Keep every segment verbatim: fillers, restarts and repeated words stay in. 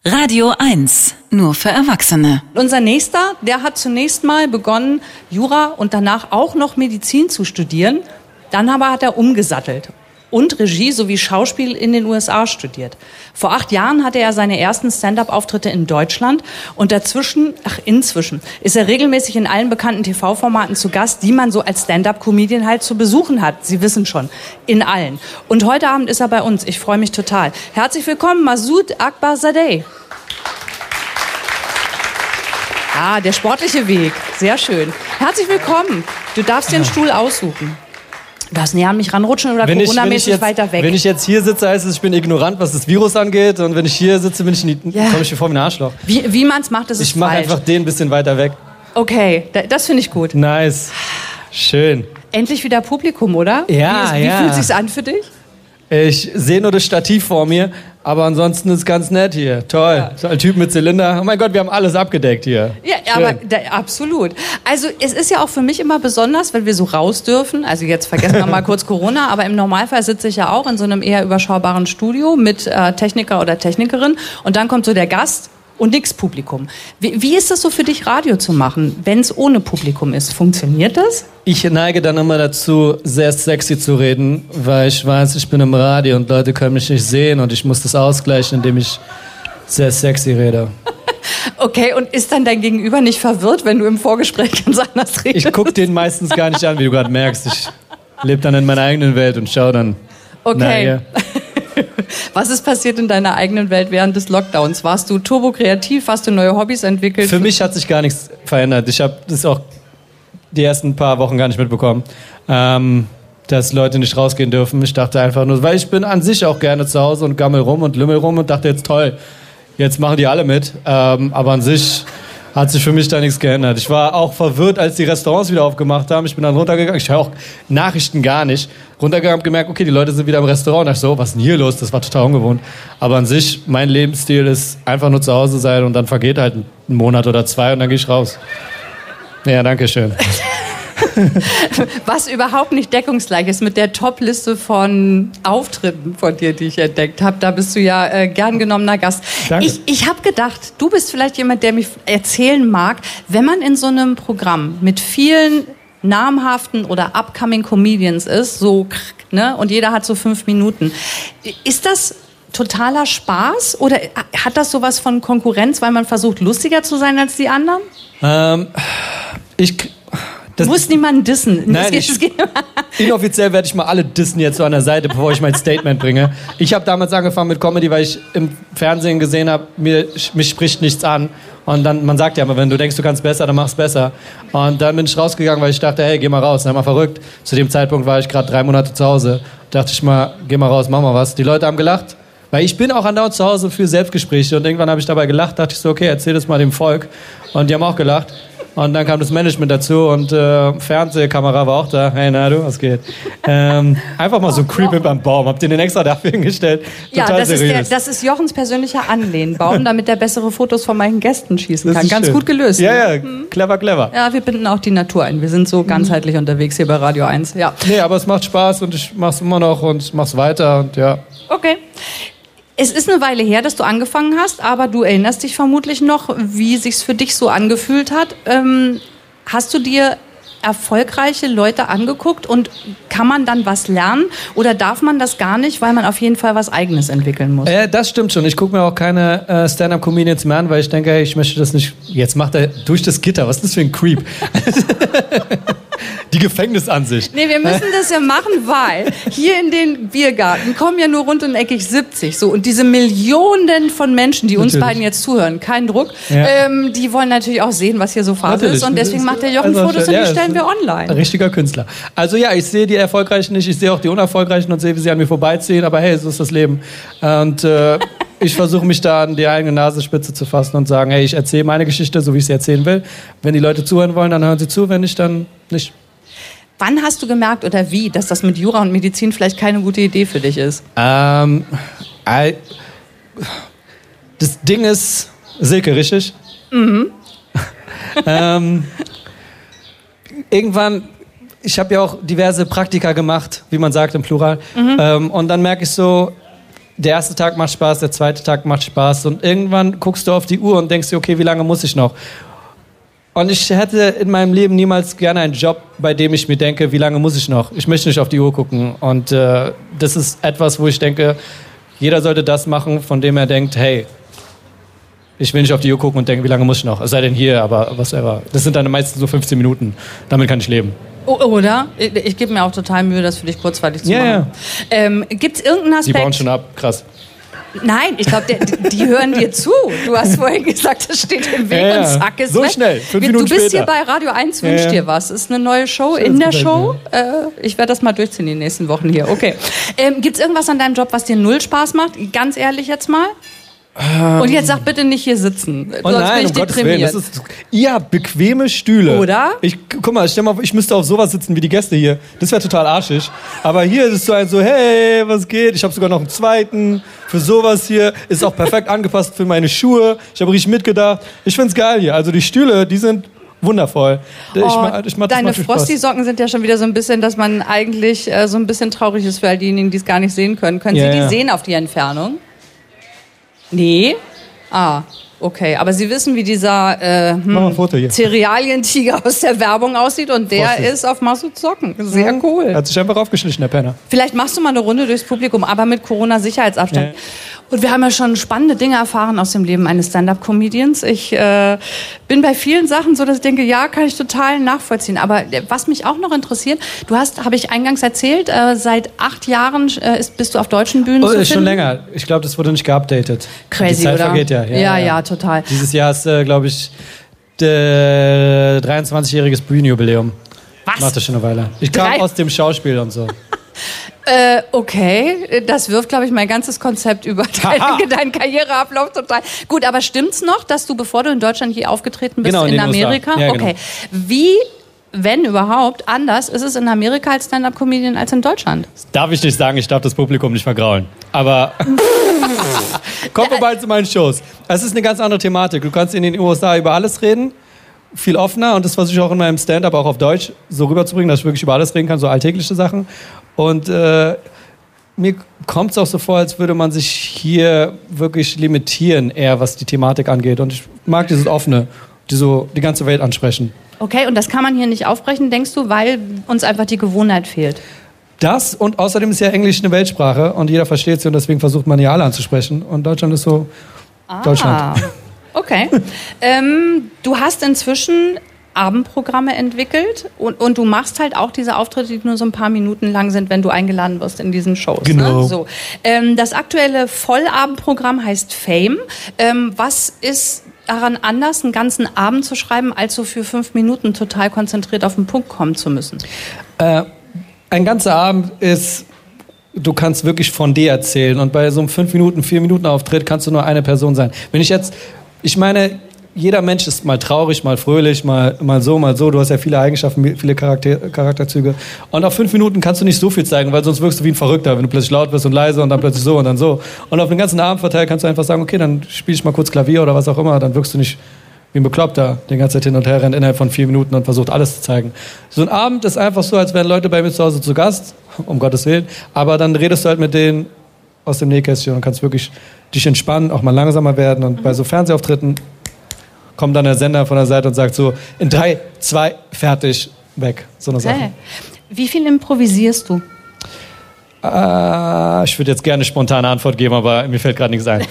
Radio eins, nur für Erwachsene. Unser Nächster, der hat zunächst mal begonnen, Jura und danach auch noch Medizin zu studieren. Dann aber hat er umgesattelt und Regie sowie Schauspiel in den U S A studiert. Vor acht Jahren hatte er seine ersten Stand-up-Auftritte in Deutschland und dazwischen, ach inzwischen, ist er regelmäßig in allen bekannten T V-Formaten zu Gast, die man so als Stand-up-Comedian halt zu besuchen hat. Sie wissen schon, in allen. Und heute Abend ist er bei uns. Ich freue mich total. Herzlich willkommen, Masoud Akbarzadeh. Ah, der sportliche Weg. Sehr schön. Herzlich willkommen. Du darfst dir einen Stuhl aussuchen. Du darfst näher an mich ranrutschen oder Corona-mäßig weiter weg. Wenn ich jetzt hier sitze, heißt es, ich bin ignorant, was das Virus angeht. Und wenn ich hier sitze, bin ich nie, ja. komme ich mir vor wie ein Arschloch. Wie, wie man es macht, das ist Ich mache falsch. einfach den ein bisschen weiter weg. Okay, das finde ich gut. Nice. Schön. Endlich wieder Publikum, oder? Ja, wie, wie ja. fühlt es sich an für dich? Ich sehe nur das Stativ vor mir, aber ansonsten ist es ganz nett hier. Toll. Ja. So ein Typ mit Zylinder. Oh mein Gott, wir haben alles abgedeckt hier. Ja, Schön. aber da, absolut. Also es ist ja auch für mich immer besonders, wenn wir so raus dürfen. Also jetzt vergessen wir mal kurz Corona, aber im Normalfall sitze ich ja auch in so einem eher überschaubaren Studio mit äh, Techniker oder Technikerin und dann kommt so der Gast und nix Publikum. Wie, wie ist das so für dich, Radio zu machen, wenn es ohne Publikum ist? Funktioniert das? Ich neige dann immer dazu, sehr sexy zu reden, weil ich weiß, ich bin im Radio und Leute können mich nicht sehen und ich muss das ausgleichen, indem ich sehr sexy rede. Okay, und ist dann dein Gegenüber nicht verwirrt, wenn du im Vorgespräch ganz anders redest? Ich gucke den meistens gar nicht an, wie du gerade merkst. Ich lebe dann in meiner eigenen Welt und schaue dann. Okay. Was ist passiert in deiner eigenen Welt während des Lockdowns? Warst du turbokreativ? Hast du neue Hobbys entwickelt? Für mich hat sich gar nichts verändert. Ich habe das auch die ersten paar Wochen gar nicht mitbekommen, ähm, dass Leute nicht rausgehen dürfen. Ich dachte einfach nur, weil ich bin an sich auch gerne zu Hause und gammel rum und lümmel rum und dachte jetzt toll, jetzt machen die alle mit. Ähm, aber an sich hat sich für mich da nichts geändert. Ich war auch verwirrt, als die Restaurants wieder aufgemacht haben. Ich bin dann runtergegangen. Ich höre auch Nachrichten gar nicht. Runtergegangen, habe gemerkt, okay, die Leute sind wieder im Restaurant. Ich so, was ist denn hier los? Das war total ungewohnt. Aber an sich, mein Lebensstil ist einfach nur zu Hause sein und dann vergeht halt ein Monat oder zwei und dann gehe ich raus. Ja, danke schön. Was überhaupt nicht deckungsgleich ist mit der Top-Liste von Auftritten von dir, die ich entdeckt habe. Da bist du ja äh, gern genommener Gast. Danke. Ich, ich habe gedacht, du bist vielleicht jemand, der mich erzählen mag, wenn man in so einem Programm mit vielen namhaften oder upcoming Comedians ist, so, ne, und jeder hat so fünf Minuten. Ist das totaler Spaß oder hat das sowas von Konkurrenz, weil man versucht, lustiger zu sein als die anderen? Ähm, ich... Das, du musst niemanden dissen. Nein, ich, inoffiziell werde ich mal alle dissen jetzt so an der Seite, bevor ich mein Statement bringe. Ich habe damals angefangen mit Comedy, weil ich im Fernsehen gesehen habe, mir, mich spricht nichts an. Und dann, man sagt ja immer, wenn du denkst, du kannst besser, dann machst besser. Und dann bin ich rausgegangen, weil ich dachte, hey, geh mal raus, sei mal verrückt. Zu dem Zeitpunkt war ich gerade drei Monate zu Hause. Dachte ich mal, geh mal raus, mach mal was. Die Leute haben gelacht. Weil ich bin auch andauernd zu Hause für Selbstgespräche. Und irgendwann habe ich dabei gelacht, dachte ich so, okay, erzähl das mal dem Volk. Und die haben auch gelacht. Und dann kam das Management dazu und äh, Fernsehkamera war auch da. Hey, na du, was geht? Ähm, einfach mal so creepy beim Baum. Habt ihr den extra dafür hingestellt? Total ja, das seriös. ist, der, das ist Jochens persönlicher Anlehnbaum, damit er bessere Fotos von meinen Gästen schießen Das kann. ist Ganz schön. gut gelöst. Ja, ne? ja, clever, clever. Ja, wir binden auch die Natur ein. Wir sind so ganzheitlich unterwegs hier bei Radio eins. Ja. Nee, aber es macht Spaß und ich mach's immer noch und mach's weiter und ja. Okay. Es ist eine Weile her, dass du angefangen hast, aber du erinnerst dich vermutlich noch, wie sich's für dich so angefühlt hat. Ähm, Hast du dir erfolgreiche Leute angeguckt und kann man dann was lernen oder darf man das gar nicht, weil man auf jeden Fall was Eigenes entwickeln muss? Äh, das stimmt schon. Ich gucke mir auch keine äh, Stand-Up-Comedians mehr an, weil ich denke, hey, ich möchte das nicht... Jetzt macht er durch das Gitter. Was ist das für ein Creep? Die Gefängnisansicht. Nee, wir müssen das ja machen, weil hier in den Biergarten kommen ja nur rund und eckig siebzig. So, und diese Millionen von Menschen, die uns Natürlich. beiden jetzt zuhören, kein Druck, Ja. ähm, die wollen natürlich auch sehen, was hier so Phase Natürlich. ist. Und deswegen macht der Jochen Also, Fotos und ja, die stellen ist wir ein online. Richtiger Künstler. Also ja, ich sehe die Erfolgreichen nicht, ich sehe auch die Unerfolgreichen und sehe, wie sie an mir vorbeiziehen, aber hey, so ist das Leben. Und äh, ich versuche mich da an die eigene Nasenspitze zu fassen und sagen, hey, ich erzähle meine Geschichte, so wie ich sie erzählen will. Wenn die Leute zuhören wollen, dann hören sie zu, wenn nicht, dann nicht. Wann hast du gemerkt oder wie, dass das mit Jura und Medizin vielleicht keine gute Idee für dich ist? Ähm, I, das Ding ist, Silke, richtig? Mhm. ähm, irgendwann, ich habe ja auch diverse Praktika gemacht, wie man sagt im Plural. Mhm. Ähm, und dann merke ich so, der erste Tag macht Spaß, der zweite Tag macht Spaß und irgendwann guckst du auf die Uhr und denkst dir, okay, wie lange muss ich noch? Und ich hätte in meinem Leben niemals gerne einen Job, bei dem ich mir denke, wie lange muss ich noch? Ich möchte nicht auf die Uhr gucken. Und äh, das ist etwas, wo ich denke, jeder sollte das machen, von dem er denkt, hey, ich will nicht auf die Uhr gucken und denken, wie lange muss ich noch? Es sei denn hier, aber was ever. Das sind dann meistens so fünfzehn Minuten. Damit kann ich leben. Oder? Ich, ich gebe mir auch total Mühe, das für dich kurzweilig zu ja, machen. Ja. Ähm, Gibt es irgendeinen Aspekt... Die bauen schon ab, krass. Nein, ich glaube, die, die hören dir zu. Du hast vorhin gesagt, das steht im Weg ja, und zack ist so weg. schnell, fünf Du Minuten bist später. hier bei Radio eins, wünsch ja, ja. dir was. Ist eine neue Show in der Show. Äh, ich werde das mal durchziehen die nächsten Wochen hier. Okay. Ähm, Gibt es irgendwas an deinem Job, was dir null Spaß macht? Ganz ehrlich jetzt mal. Ähm. Und jetzt sag bitte nicht hier sitzen. Oh Sonst nein, bin ich um Gottes Willen. Das ist, ihr habt bequeme Stühle. Oder? Ich, guck mal, stell mal, ich müsste auf sowas sitzen wie die Gäste hier. Das wäre total arschig. Aber hier ist es so ein so, hey, was geht? Ich habe sogar noch einen zweiten für sowas hier. Ist auch perfekt angepasst für meine Schuhe. Ich habe richtig mitgedacht. Ich find's geil hier. Also die Stühle, die sind wundervoll. Ich, oh, ich, ich mach, deine Frosty-Socken sind ja schon wieder so ein bisschen, dass man eigentlich äh, so ein bisschen traurig ist für all diejenigen, die es gar nicht sehen können. Können ja, Sie die ja. sehen auf die Entfernung? Nee? Ah, okay. Aber Sie wissen, wie dieser äh, hm, Cerealientiger aus der Werbung aussieht und der Frosty. Ist auf Masuds Socken. Sehr ja. cool. Hat sich einfach aufgeschlichen, der Penner. Vielleicht machst du mal eine Runde durchs Publikum, aber mit Corona-Sicherheitsabstand. Ja. Und wir haben ja schon spannende Dinge erfahren aus dem Leben eines Stand-Up-Comedians. Ich äh, bin bei vielen Sachen so, dass ich denke, ja, kann ich total nachvollziehen. Aber was mich auch noch interessiert, du hast, habe ich eingangs erzählt, äh, seit acht Jahren äh, ist, bist du auf deutschen Bühnen oh, zu ist finden. schon länger. Ich glaube, das wurde nicht geupdatet. Crazy, Die Zeit oder? vergeht ja. Ja, ja, ja, ja, total. Dieses Jahr ist, äh, glaube ich, der dreiundzwanzigjähriges Bühnenjubiläum. Was? Macht das schon eine Weile. Ich kam Drei? aus dem Schauspiel und so. Äh, okay, das wirft, glaube ich, mein ganzes Konzept über deinen, deinen Karriereablauf total. Gut, aber stimmt's noch, dass du, bevor du in Deutschland hier aufgetreten bist, genau, in, in in Amerika? Ja, okay. Genau. Wie, wenn überhaupt, anders ist es in Amerika als Stand-Up-Comedian als in Deutschland? Das darf ich nicht sagen, ich darf das Publikum nicht vergraulen. Aber kommt vorbei zu meinen Shows. Es ist eine ganz andere Thematik. Du kannst in den U S A über alles reden. Viel offener und das versuche ich auch in meinem Stand-Up auch auf Deutsch so rüberzubringen, dass ich wirklich über alles reden kann, so alltägliche Sachen. Und äh, mir kommt es auch so vor, als würde man sich hier wirklich limitieren, eher was die Thematik angeht. Und ich mag dieses Offene, die so die ganze Welt ansprechen. Okay, und das kann man hier nicht aufbrechen, denkst du, weil uns einfach die Gewohnheit fehlt? Das und außerdem ist ja Englisch eine Weltsprache und jeder versteht sie und deswegen versucht man ja alle anzusprechen. Und Deutschland ist so ah. Deutschland. Okay. ähm, du hast inzwischen Abendprogramme entwickelt und, und du machst halt auch diese Auftritte, die nur so ein paar Minuten lang sind, wenn du eingeladen wirst in diesen Shows. Genau. Ne? So. Ähm, das aktuelle Vollabendprogramm heißt Fame. Ähm, was ist daran anders, einen ganzen Abend zu schreiben, als so für fünf Minuten total konzentriert auf den Punkt kommen zu müssen? Äh, ein ganzer Abend ist... Du kannst wirklich von dir erzählen und bei so einem fünf Minuten, vier Minuten Auftritt kannst du nur eine Person sein. Wenn ich jetzt, ich meine, jeder Mensch ist mal traurig, mal fröhlich, mal, mal so, mal so. Du hast ja viele Eigenschaften, viele Charakter, Charakterzüge. Und auf fünf Minuten kannst du nicht so viel zeigen, weil sonst wirkst du wie ein Verrückter, wenn du plötzlich laut wirst und leise und dann plötzlich so und dann so. Und auf den ganzen Abend verteilt kannst du einfach sagen, okay, dann spiele ich mal kurz Klavier oder was auch immer, dann wirkst du nicht wie ein Bekloppter, den ganze Zeit hin und her rennt innerhalb von vier Minuten und versucht alles zu zeigen. So ein Abend ist einfach so, als wären Leute bei mir zu Hause zu Gast, um Gottes Willen, aber dann redest du halt mit denen aus dem Nähkästchen und kannst wirklich dich entspannen, auch mal langsamer werden und mhm. bei so Fernsehauftritten kommt dann der Sender von der Seite und sagt so, in drei, zwei, fertig, weg. So eine okay. Sache. Wie viel improvisierst du? Äh, ich würde jetzt gerne eine spontane Antwort geben, aber mir fällt gerade nichts ein.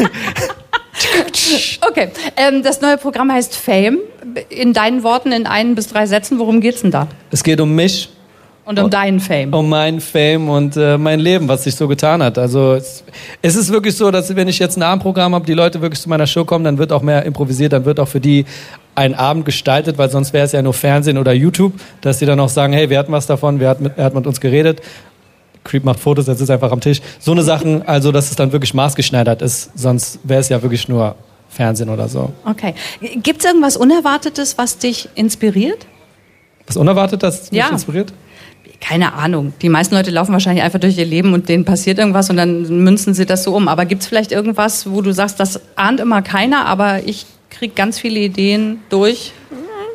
Okay, ähm, das neue Programm heißt Fame. In deinen Worten, in ein bis drei Sätzen, worum geht's denn da? Es geht um mich. Und um und, deinen Fame. Um meinen Fame und äh, mein Leben, was sich so getan hat. Also es, es ist wirklich so, dass wenn ich jetzt ein Abendprogramm habe, die Leute wirklich zu meiner Show kommen, dann wird auch mehr improvisiert, dann wird auch für die ein Abend gestaltet, weil sonst wäre es ja nur Fernsehen oder YouTube, dass die dann auch sagen, hey, wir hatten was davon, wer hat mit, wer hat mit uns geredet. Creep macht Fotos, jetzt ist einfach am Tisch. So eine Sachen, also dass es dann wirklich maßgeschneidert ist, sonst wäre es ja wirklich nur Fernsehen oder so. Okay. Gibt es irgendwas Unerwartetes, was dich inspiriert? Was Unerwartetes mich ja. inspiriert? Keine Ahnung. Die meisten Leute laufen wahrscheinlich einfach durch ihr Leben und denen passiert irgendwas und dann münzen sie das so um. Aber gibt es vielleicht irgendwas, wo du sagst, das ahnt immer keiner, aber ich kriege ganz viele Ideen durch?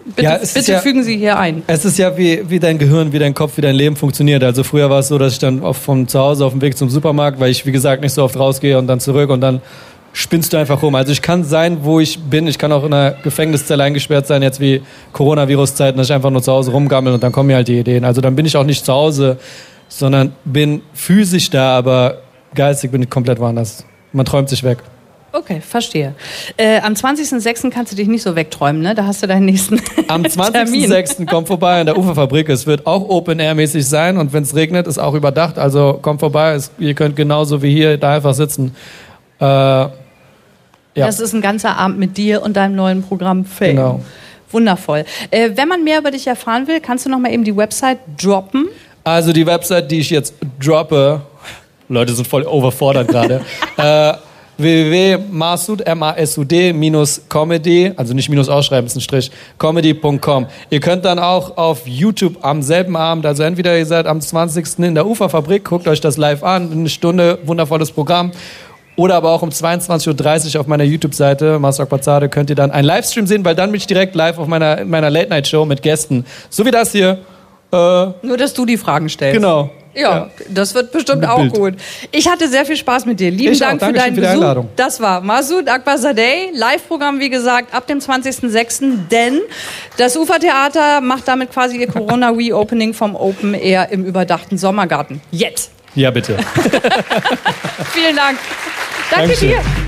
Bitte, Ja, es ist bitte ja- fügen Sie hier ein. Es ist ja wie, wie dein Gehirn, wie dein Kopf, wie dein Leben funktioniert. Also früher war es so, dass ich dann oft von zu Hause auf dem Weg zum Supermarkt, weil ich, wie gesagt, nicht so oft rausgehe und dann zurück und dann spinnst du einfach rum. Also ich kann sein, wo ich bin. Ich kann auch in einer Gefängniszelle eingesperrt sein, jetzt wie Coronavirus-Zeiten, dass ich einfach nur zu Hause rumgammel und dann kommen mir halt die Ideen. Also dann bin ich auch nicht zu Hause, sondern bin physisch da, aber geistig bin ich komplett woanders. Man träumt sich weg. Okay, verstehe. Äh, am zwanzigsten sechsten kannst du dich nicht so wegträumen, ne? Da hast du deinen nächsten Am zwanzigsten Termin. sechsten kommt vorbei in der Uferfabrik. Es wird auch Open-Air-mäßig sein und wenn es regnet, ist auch überdacht. Also kommt vorbei. Es, ihr könnt genauso wie hier da einfach sitzen. Äh, ja. Das ist ein ganzer Abend mit dir und deinem neuen Programm Fame. Genau. Wundervoll. Äh, wenn man mehr über dich erfahren will, kannst du noch mal eben die Website droppen. Also die Website, die ich jetzt droppe, Leute sind voll overfordert gerade, äh, w w w punkt masud, M A S U D, minus Comedy, also nicht minus ausschreiben, ist ein Strich, comedy punkt com. Ihr könnt dann auch auf YouTube am selben Abend, also entweder ihr seid am zwanzigsten in der Uferfabrik, guckt euch das live an, eine Stunde, wundervolles Programm. Oder aber auch um zweiundzwanzig Uhr dreißig auf meiner YouTube-Seite, Master Quazzade, könnt ihr dann einen Livestream sehen, weil dann bin ich direkt live auf meiner, meiner Late-Night-Show mit Gästen. So wie das hier. Äh, Nur, dass du die Fragen stellst. genau. Ja, Ja. das wird bestimmt Mit auch Bild. gut. Ich hatte sehr viel Spaß mit dir. Lieben Ich auch. Dank für Dankeschön deinen für die Besuch. Einladung. Das war Masoud Akbarzadeh, Live-Programm, wie gesagt, ab dem zwanzigsten sechsten Denn das Ufertheater macht damit quasi ihr Corona-Reopening vom Open Air im überdachten Sommergarten. Jetzt. Ja, bitte. Vielen Dank. Danke Dankeschön. dir.